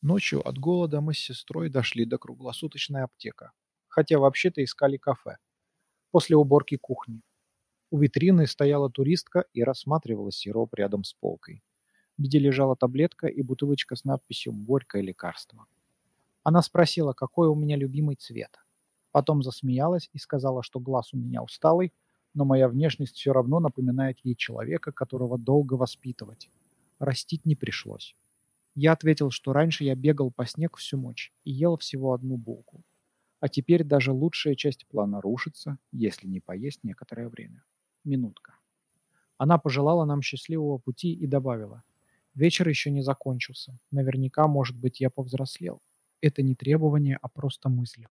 Ночью от голода мы с сестрой дошли до круглосуточной аптеки, хотя вообще-то искали кафе. После уборки кухни. У витрины стояла туристка и рассматривала сироп рядом с полкой, где лежала таблетка и бутылочка с надписью «Горькое лекарство». Она спросила, какой у меня любимый цвет. Потом засмеялась и сказала, что глаз у меня усталый, но моя внешность все равно напоминает ей человека, которого долго воспитывать. Растить не пришлось. Я ответил, что раньше я бегал по снегу всю ночь и ел всего одну булку. А теперь даже лучшая часть плана рушится, если не поесть некоторое время. Минутка. Она пожелала нам счастливого пути и добавила: «Вечер еще не закончился. Наверняка, может быть, я повзрослел. Это не требование, а просто мысль».